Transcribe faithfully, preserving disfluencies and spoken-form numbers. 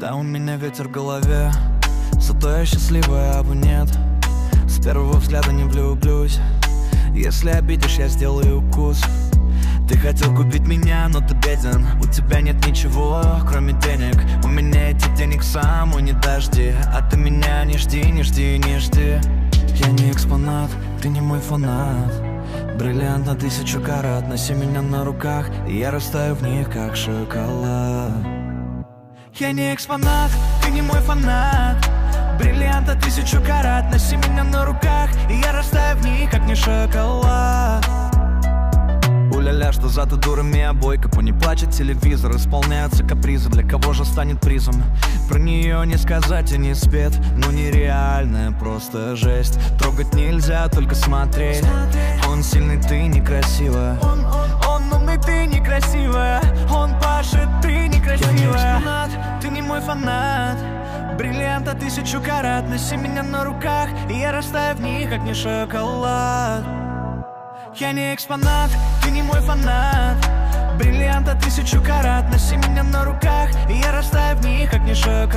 Да, у меня ветер в голове, зато я счастливая, а вы нет. С первого взгляда не влюблюсь. Если обидишь, я сделаю укус. Ты хотел купить меня, но ты беден. У тебя нет ничего, кроме денег. У меня этих денег саму не дожди. А ты меня не жди, не жди, не жди. Я не экспонат, ты не мой фанат. Бриллиант на тысячу карат. Носи меня на руках, и я растаю в них, как шоколад. Я не экспонат, ты не мой фанат. Бриллиант на тысячу карат. Носи меня на руках, и я растаю в них, как не шоколад. Уля-ля, что за ты дурами обойка. По ней плачет телевизор, исполняются капризы. Для кого же станет призом? Про нее не сказать и не спет. Ну нереальная, просто жесть. Трогать нельзя, только смотреть. Он сильный, ты некрасивая. Он, он, он умный, ты некрасивая. Он пашет, ты некрасивая. Я не экспонат, ты не мой фанат. Бриллиант на тысячу карат. Носи меня на руках, и я растаю в них, как не шоколад. Я не экспонат, ты не мой фанат. Бриллиант на тысячу карат. Носи меня на руках, и я растаю в них, как не шоколад.